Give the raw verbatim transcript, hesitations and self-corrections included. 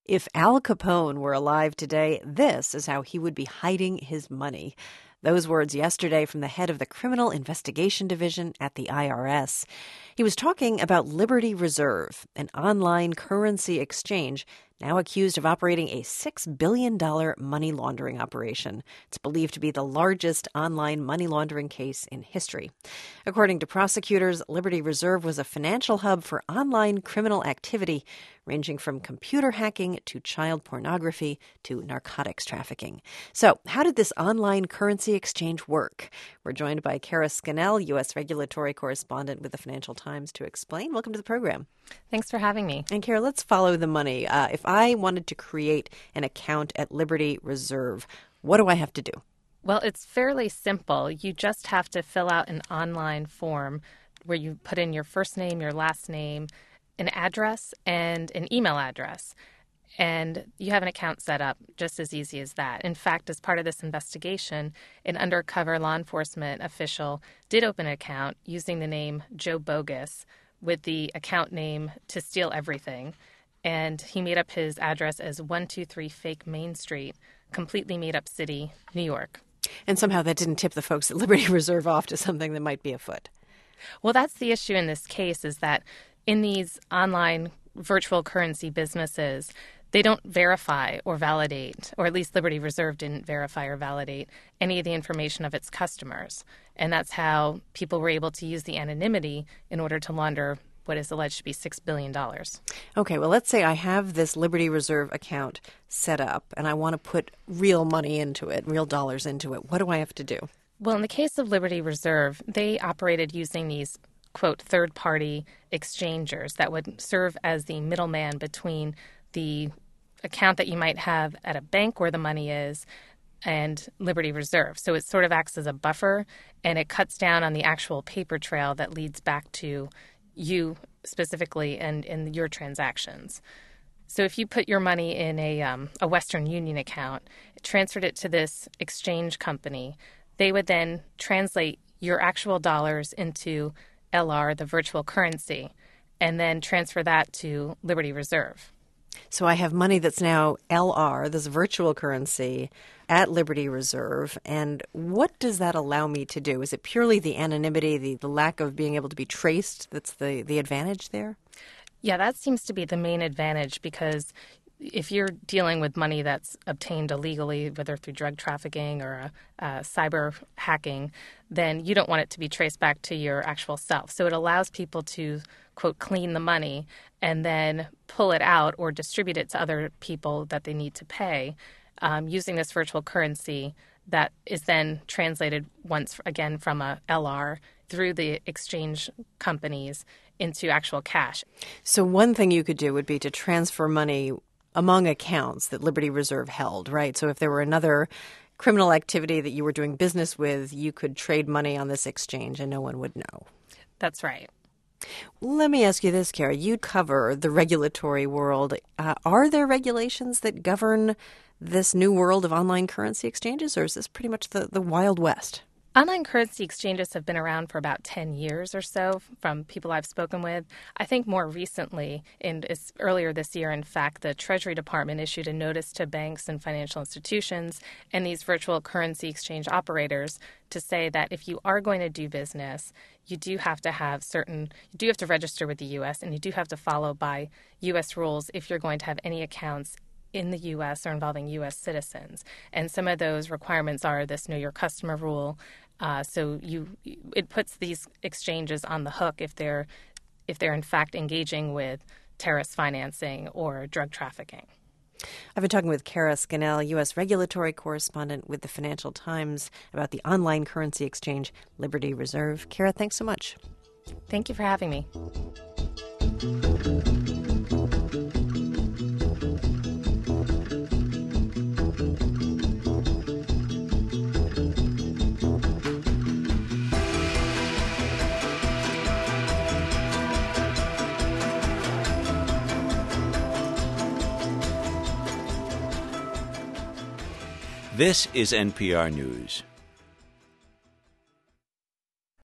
If Al Capone were alive today, this is how he would be hiding his money. Those words yesterday from the head of the Criminal Investigation Division at the I R S. He was talking about Liberty Reserve, an online currency exchange now accused of operating a six billion dollars money laundering operation. It's believed to be the largest online money laundering case in history. According to prosecutors, Liberty Reserve was a financial hub for online criminal activity, ranging from computer hacking to child pornography to narcotics trafficking. So, how did this online currency exchange work? We're joined by Kara Scannell, U S regulatory correspondent with the Financial Times, to explain. Welcome to the program. Thanks for having me. And Kara, let's follow the money. Uh, if I wanted to create an account at Liberty Reserve, what do I have to do? Well, it's fairly simple. You just have to fill out an online form where you put in your first name, your last name, an address, and an email address. And you have an account set up, just as easy as that. In fact, as part of this investigation, an undercover law enforcement official did open an account using the name Joe Bogus with the account name To Steal Everything. And he made up his address as one two three Fake Main Street, completely made up city, New York. And somehow that didn't tip the folks at Liberty Reserve off to something that might be afoot. Well, that's the issue in this case, is that in these online virtual currency businesses, they don't verify or validate, or at least Liberty Reserve didn't verify or validate any of the information of its customers. And that's how people were able to use the anonymity in order to launder what is alleged to be six billion dollars. Okay, well, let's say I have this Liberty Reserve account set up and I want to put real money into it, real dollars into it. What do I have to do? Well, in the case of Liberty Reserve, they operated using these, quote, third-party exchangers that would serve as the middleman between the account that you might have at a bank where the money is and Liberty Reserve. So it sort of acts as a buffer, and it cuts down on the actual paper trail that leads back to you specifically and in your transactions. So if you put your money in a, um, a Western Union account, transferred it to this exchange company, they would then translate your actual dollars into L R, the virtual currency, and then transfer that to Liberty Reserve. So I have money that's now L R, this virtual currency, at Liberty Reserve. And what does that allow me to do? Is it purely the anonymity, the, the lack of being able to be traced that's the, the advantage there? Yeah, that seems to be the main advantage, because if you're dealing with money that's obtained illegally, whether through drug trafficking or uh, uh, cyber hacking, then you don't want it to be traced back to your actual self. So it allows people to, quote, clean the money and then pull it out or distribute it to other people that they need to pay um, using this virtual currency that is then translated once again from a L R through the exchange companies into actual cash. So one thing you could do would be to transfer money among accounts that Liberty Reserve held, right? So if there were another criminal activity that you were doing business with, you could trade money on this exchange and no one would know. That's right. Let me ask you this, Kara. You cover the regulatory world. Uh, are there regulations that govern this new world of online currency exchanges, or is this pretty much the, the Wild West? Online currency exchanges have been around for about ten years or so from people I've spoken with. I think more recently, and it's earlier this year, in fact, the Treasury Department issued a notice to banks and financial institutions and these virtual currency exchange operators to say that if you are going to do business, you do have to have certain, you do have to register with the U S, and you do have to follow by U S rules if you're going to have any accounts in the U S or involving U S citizens. And some of those requirements are this Know Your Customer rule. Uh, so you, it puts these exchanges on the hook if they're, if they're in fact engaging with terrorist financing or drug trafficking. I've been talking with Kara Scannell, U S regulatory correspondent with the Financial Times, about the online currency exchange Liberty Reserve. Kara, thanks so much. Thank you for having me. This is N P R News.